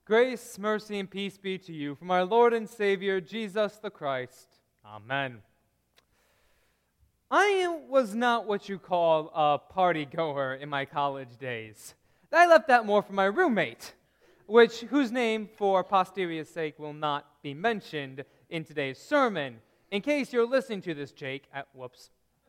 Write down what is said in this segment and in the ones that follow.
Grace, mercy, and peace be to you from our Lord and Savior, Jesus the Christ. Amen. I was not what you call a party goer in my college days. I left that more for my roommate, whose name, for posterity's sake, will not be mentioned in today's sermon. In case you're listening to this, Jake, whoops.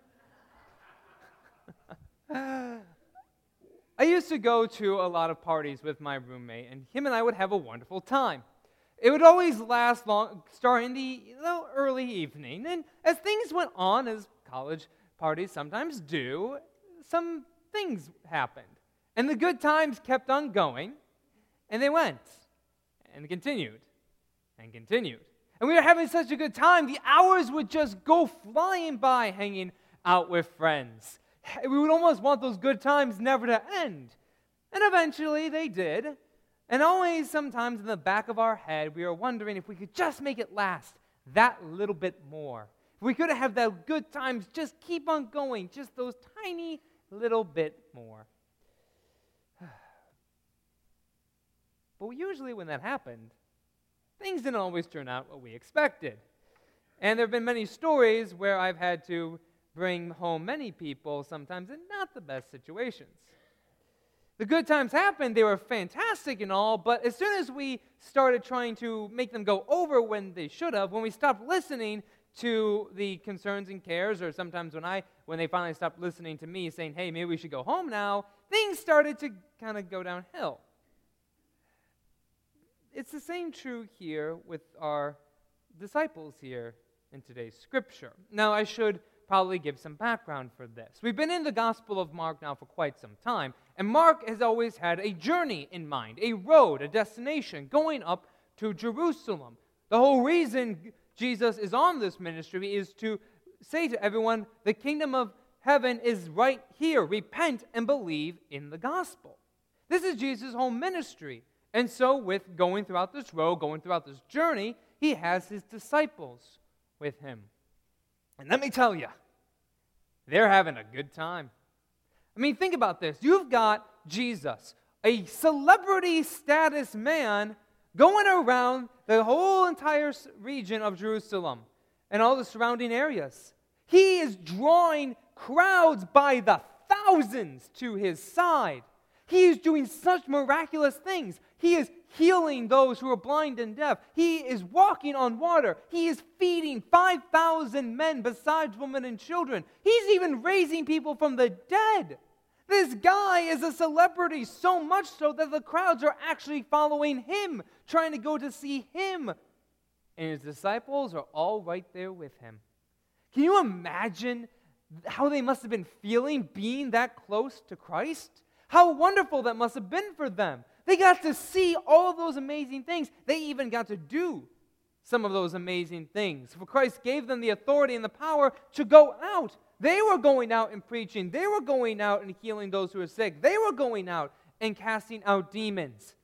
I used to go to a lot of parties with my roommate, and him and I would have a wonderful time. It would always last long, start in the early evening, and as things went on, as college parties sometimes do, some things happened. And the good times kept on going, and they went, and continued, and continued. And we were having such a good time, the hours would just go flying by hanging out with friends. We would almost want those good times never to end. And eventually they did. And always sometimes in the back of our head, we were wondering if we could just make it last that little bit more. If we could have that good times just keep on going, just those tiny little bit more. But usually when that happened, things didn't always turn out what we expected. And there have been many stories where I've had to bring home many people, sometimes in not the best situations. The good times happened, they were fantastic and all, but as soon as we started trying to make them go over when they should have, when we stopped listening to the concerns and cares, or sometimes when they finally stopped listening to me saying, hey, maybe we should go home now, things started to kind of go downhill. It's the same true here with our disciples here in today's scripture. Now, I should probably give some background for this. We've been in the Gospel of Mark now for quite some time, and Mark has always had a journey in mind, a road, a destination, going up to Jerusalem. The whole reason Jesus is on this ministry is to say to everyone, the kingdom of heaven is right here. Repent and believe in the gospel. This is Jesus' whole ministry. And so with going throughout this road, going throughout this journey, he has his disciples with him. And let me tell you, they're having a good time. I mean, think about this. You've got Jesus, a celebrity status man, going around the whole entire region of Jerusalem and all the surrounding areas. He is drawing crowds by the thousands to his side. He is doing such miraculous things. He is healing those who are blind and deaf. He is walking on water. He is feeding 5,000 men besides women and children. He's even raising people from the dead. This guy is a celebrity, so much so that the crowds are actually following him, trying to go to see him. And his disciples are all right there with him. Can you imagine how they must have been feeling being that close to Christ? How wonderful that must have been for them. They got to see all of those amazing things. They even got to do some of those amazing things. For Christ gave them the authority and the power to go out. They were going out and preaching. They were going out and healing those who were sick. They were going out and casting out demons.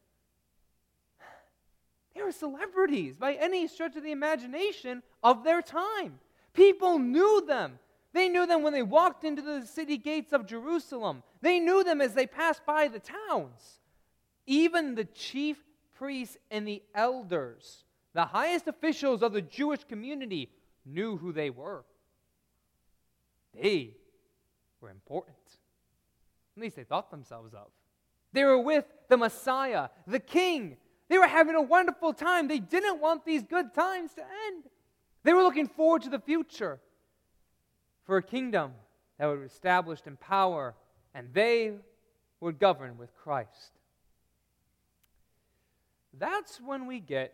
They were celebrities by any stretch of the imagination of their time. People knew them. They knew them when they walked into the city gates of Jerusalem. They knew them as they passed by the towns. Even the chief priests and the elders, the highest officials of the Jewish community, knew who they were. They were important. At least they thought themselves of. They were with the Messiah, the King. They were having a wonderful time. They didn't want these good times to end. They were looking forward to the future, for a kingdom that would be established in power, and they would govern with Christ. That's when we get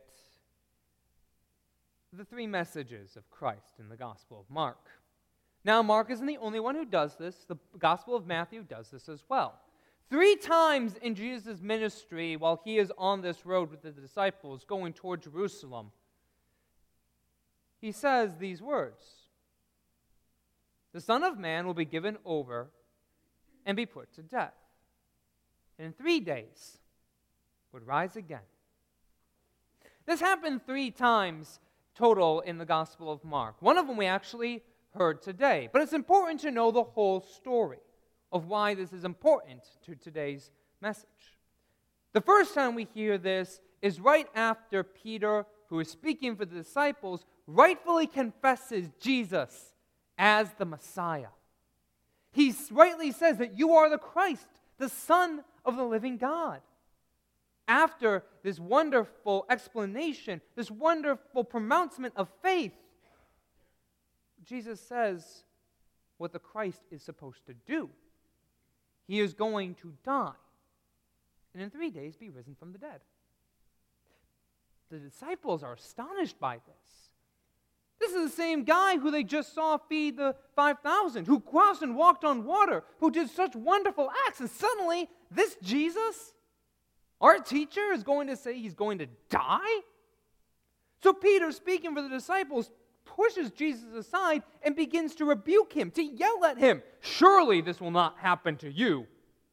the three messages of Christ in the Gospel of Mark. Now, Mark isn't the only one who does this. The Gospel of Matthew does this as well. 3 times in Jesus' ministry, while he is on this road with the disciples going toward Jerusalem, he says these words: the Son of Man will be given over and be put to death, and in 3 days would rise again. This happened 3 times total in the Gospel of Mark. One of them we actually heard today. But it's important to know the whole story of why this is important to today's message. The first time we hear this is right after Peter, who is speaking for the disciples, rightfully confesses Jesus as the Messiah. He rightly says that you are the Christ, the Son of the living God. After this wonderful explanation, this wonderful pronouncement of faith, Jesus says what the Christ is supposed to do. He is going to die, and in 3 days be risen from the dead. The disciples are astonished by this. This is the same guy who they just saw feed the 5,000, who crossed and walked on water, who did such wonderful acts, and suddenly this Jesus, our teacher, is going to say he's going to die? So Peter, speaking for the disciples, pushes Jesus aside and begins to rebuke him, to yell at him, "Surely this will not happen to you."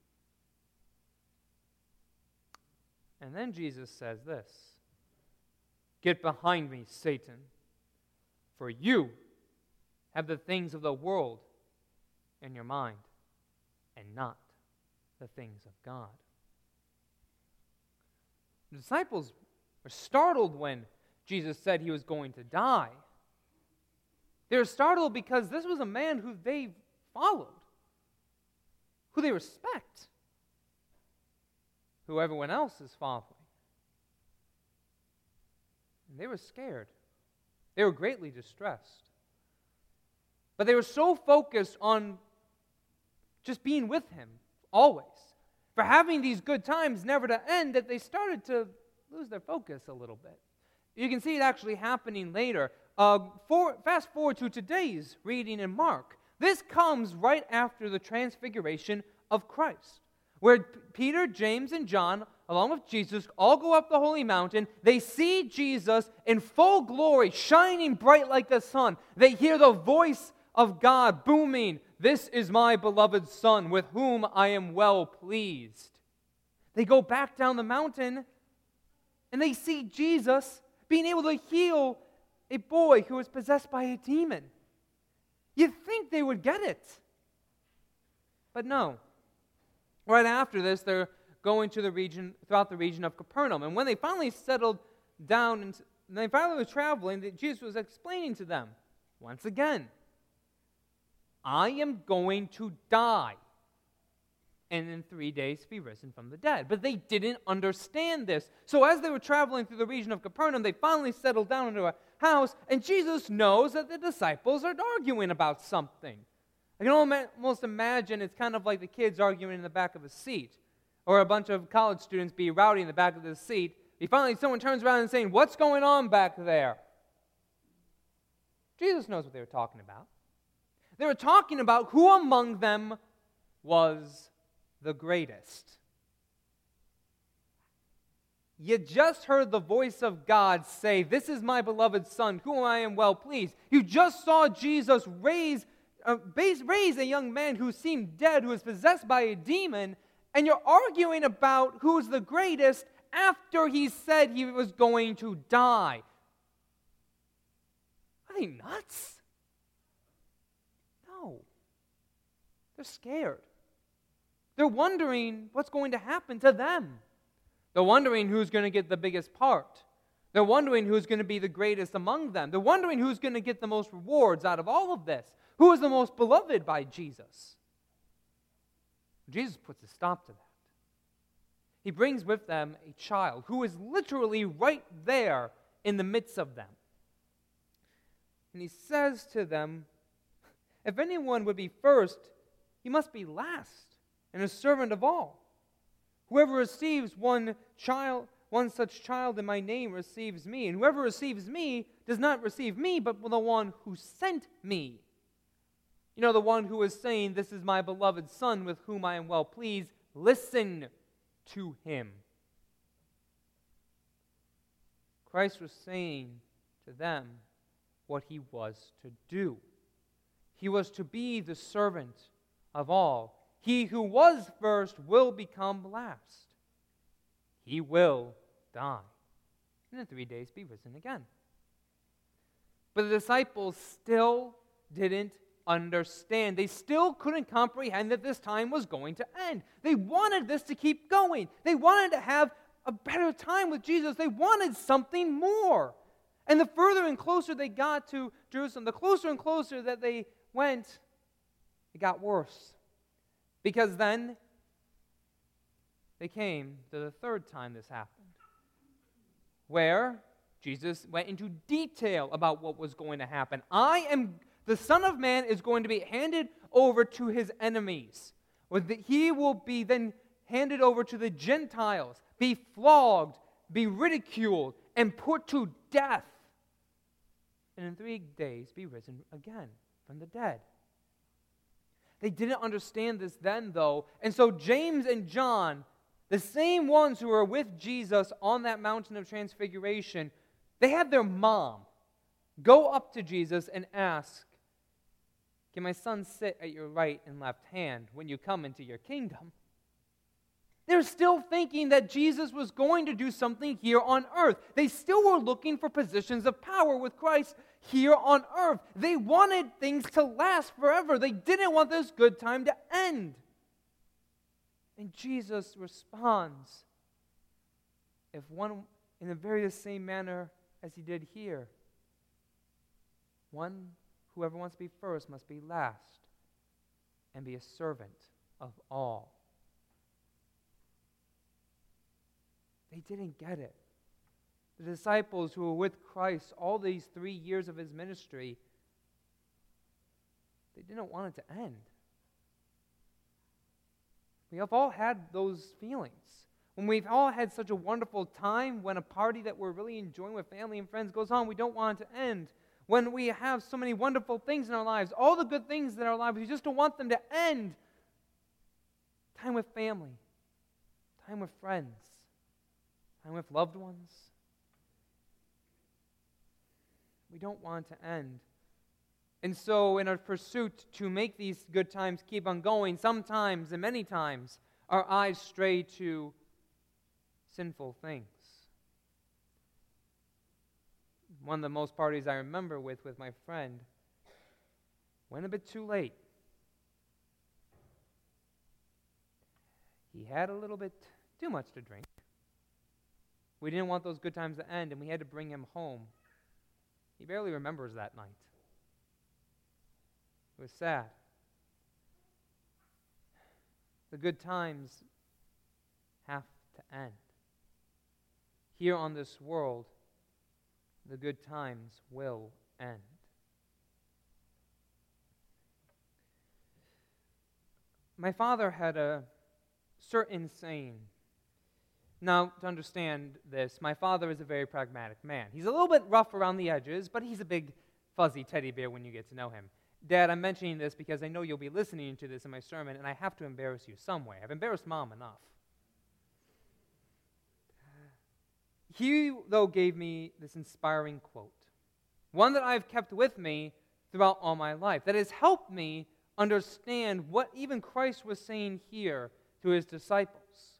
And then Jesus says this, "Get behind me, Satan, for you have the things of the world in your mind, and not the things of God." The disciples were startled when Jesus said he was going to die. They were startled because this was a man who they followed, who they respect, who everyone else is following. And they were scared. They were greatly distressed. But they were so focused on just being with him always, for having these good times never to end, that they started to lose their focus a little bit. You can see it actually happening later. Fast forward to today's reading in Mark. This comes right after the transfiguration of Christ, where Peter, James, and John, along with Jesus, all go up the holy mountain. They see Jesus in full glory, shining bright like the sun. They hear the voice of God booming, "This is my beloved Son, with whom I am well pleased." They go back down the mountain, and they see Jesus being able to heal a boy who was possessed by a demon. You'd think they would get it. But no. Right after this, they're going to throughout the region of Capernaum. And when they finally settled down and they finally were traveling, Jesus was explaining to them, once again, "I am going to die, and in 3 days be risen from the dead." But they didn't understand this. So as they were traveling through the region of Capernaum, they finally settled down into a house, and Jesus knows that the disciples are arguing about something. I can almost imagine it's kind of like the kids arguing in the back of a seat, or a bunch of college students be rowdy in the back of the seat. Finally, someone turns around and saying, "What's going on back there?" Jesus knows what they were talking about. They were talking about who among them was the greatest. You just heard the voice of God say, "This is my beloved Son, whom I am well pleased." You just saw Jesus raise a young man who seemed dead, who was possessed by a demon, and you're arguing about who's the greatest after he said he was going to die. Are they nuts? No. They're scared. They're wondering what's going to happen to them. They're wondering who's going to get the biggest part. They're wondering who's going to be the greatest among them. They're wondering who's going to get the most rewards out of all of this. Who is the most beloved by Jesus? Jesus puts a stop to that. He brings with them a child who is literally right there in the midst of them. And he says to them, "If anyone would be first, he must be last and a servant of all. Whoever receives one such child in my name receives me, and whoever receives me does not receive me, but the one who sent me." You know, the one who is saying, "This is my beloved Son with whom I am well pleased. Listen to him." Christ was saying to them what he was to do. He was to be the servant of all. He who was first will become last. He will die, and in 3 days be risen again. But the disciples still didn't understand. They still couldn't comprehend that this time was going to end. They wanted this to keep going. They wanted to have a better time with Jesus. They wanted something more. And the further and closer they got to Jerusalem, the closer and closer that they went, it got worse. Because then they came to the third time this happened, where Jesus went into detail about what was going to happen. The Son of Man is going to be handed over to his enemies. He will be then handed over to the Gentiles, be flogged, be ridiculed, and put to death. And in 3 days be risen again from the dead. They didn't understand this then, though. And so James and John, the same ones who were with Jesus on that mountain of transfiguration, they had their mom go up to Jesus and ask, "Can my son sit at your right and left hand when you come into your kingdom?" They're still thinking that Jesus was going to do something here on earth. They still were looking for positions of power with Christ here on earth. They wanted things to last forever. They didn't want this good time to end. And Jesus responds in the very same manner as he did here. Whoever wants to be first must be last and be a servant of all. They didn't get it. The disciples who were with Christ all these 3 years of his ministry, they didn't want it to end. We have all had those feelings. When we've all had such a wonderful time, when a party that we're really enjoying with family and friends goes on, we don't want it to end. When we have so many wonderful things in our lives, all the good things in our lives, we just don't want them to end. Time with family, time with friends, time with loved ones. We don't want it to end. And so in our pursuit to make these good times keep on going, sometimes and many times our eyes stray to sinful things. One of the most parties I remember with my friend went a bit too late. He had a little bit too much to drink. We didn't want those good times to end, and we had to bring him home. He barely remembers that night. It was sad. The good times have to end. Here on this world, the good times will end. My father had a certain saying. Now, to understand this, my father is a very pragmatic man. He's a little bit rough around the edges, but he's a big, fuzzy teddy bear when you get to know him. Dad, I'm mentioning this because I know you'll be listening to this in my sermon, and I have to embarrass you some way. I've embarrassed Mom enough. He, though, gave me this inspiring quote, one that I've kept with me throughout all my life, that has helped me understand what even Christ was saying here to his disciples.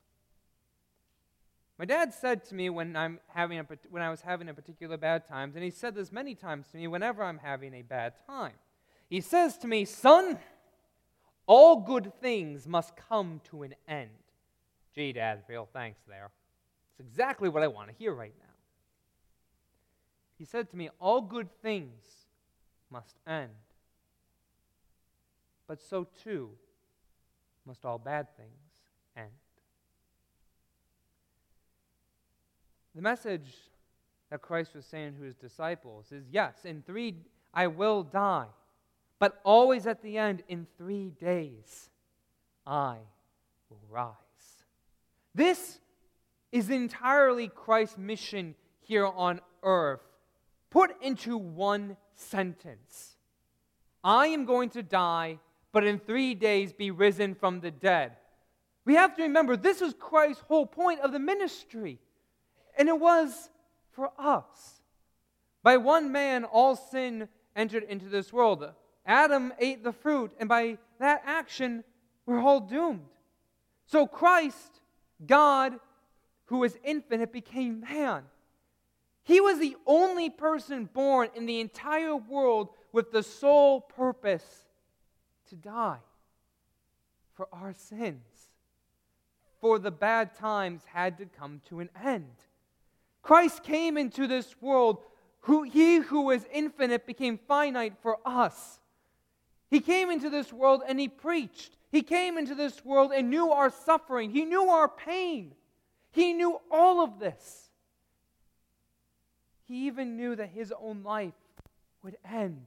My dad said to me when I was having a particular bad time, and he said this many times to me whenever I'm having a bad time. He says to me, "Son, all good things must come to an end." Gee, Dad, real thanks there. It's exactly what I want to hear right now. He said to me, all good things must end, but so too must all bad things end. The message that Christ was saying to his disciples is, yes, in 3 I will die, but always at the end, in 3 days, I will rise. This is entirely Christ's mission here on earth, put into one sentence. I am going to die, but in 3 days be risen from the dead. We have to remember, this is Christ's whole point of the ministry. And it was for us. By one man, all sin entered into this world. Adam ate the fruit, and by that action, we're all doomed. So Christ, God, who is infinite, became man. He was the only person born in the entire world with the sole purpose to die for our sins. for the bad times had to come to an end. Christ came into this world. He who was infinite became finite for us. He came into this world and He preached. He came into this world and knew our suffering. He knew our pain. He knew all of this. He even knew that His own life would end.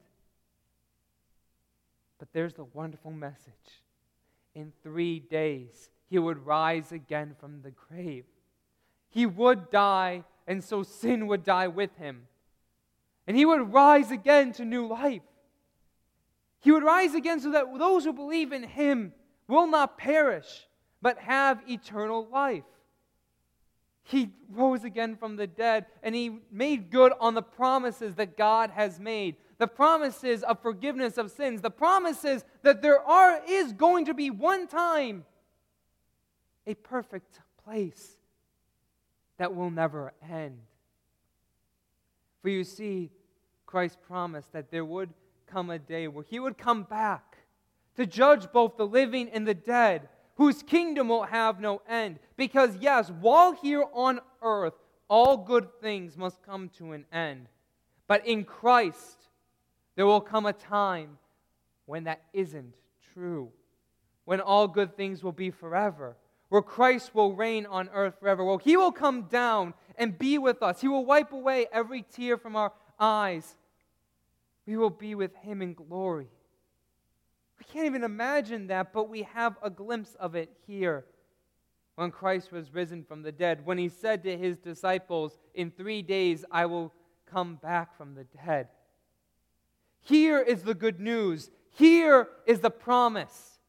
But there's the wonderful message. In 3 days, He would rise again from the grave. He would die, and so sin would die with Him. And He would rise again to new life. He would rise again so that those who believe in Him will not perish, but have eternal life. He rose again from the dead, and He made good on the promises that God has made. The promises of forgiveness of sins. The promises that there is going to be one time a perfect place that will never end. For you see, Christ promised that there would come a day where He would come back to judge both the living and the dead, whose kingdom will have no end. Because yes, while here on earth, all good things must come to an end. But in Christ, there will come a time when that isn't true. When all good things will be forever. Where Christ will reign on earth forever. Well, He will come down and be with us. He will wipe away every tear from our eyes. We will be with Him in glory. We can't even imagine that, but we have a glimpse of it here. When Christ was risen from the dead, when He said to His disciples, in 3 days I will come back from the dead. Here is the good news. Here is the promise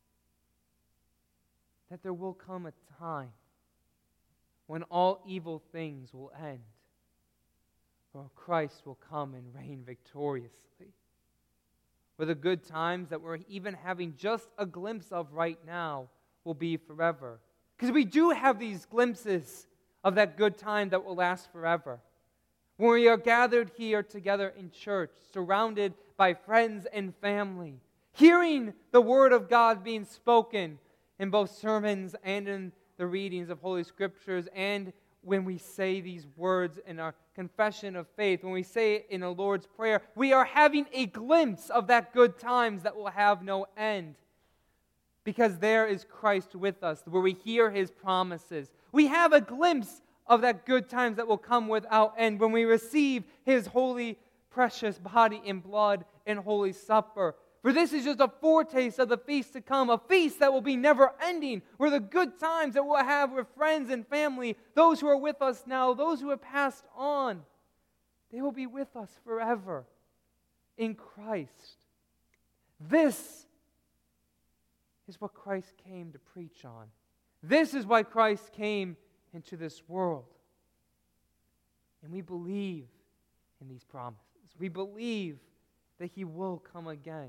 that there will come a time when all evil things will end, where Christ will come and reign victoriously. Where the good times that we're even having just a glimpse of right now will be forever. Because we do have these glimpses of that good time that will last forever. When we are gathered here together in church, surrounded by friends and family, hearing the Word of God being spoken in both sermons and in the readings of Holy Scriptures, and when we say these words in our confession of faith, when we say it in the Lord's Prayer, we are having a glimpse of that good times that will have no end. Because there is Christ with us, where we hear His promises. We have a glimpse of that good times that will come without end when we receive His holy, precious body and blood in Holy Supper. For this is just a foretaste of the feast to come, a feast that will be never ending, where the good times that we'll have with friends and family, those who are with us now, those who have passed on, they will be with us forever in Christ. This is what Christ came to preach on. This is why Christ came into this world. And we believe in these promises. We believe that He will come again.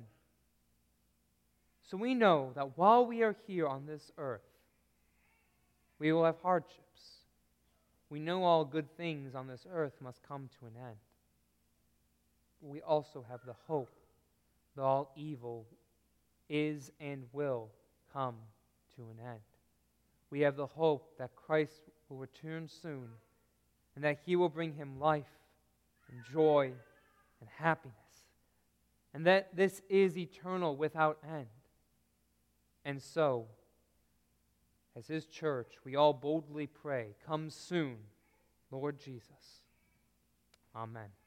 So we know that while we are here on this earth, we will have hardships. We know all good things on this earth must come to an end. But we also have the hope that all evil is and will come to an end. We have the hope that Christ will return soon and that He will bring Him life and joy and happiness, and that this is eternal without end. And so, as His church, we all boldly pray, come soon, Lord Jesus. Amen.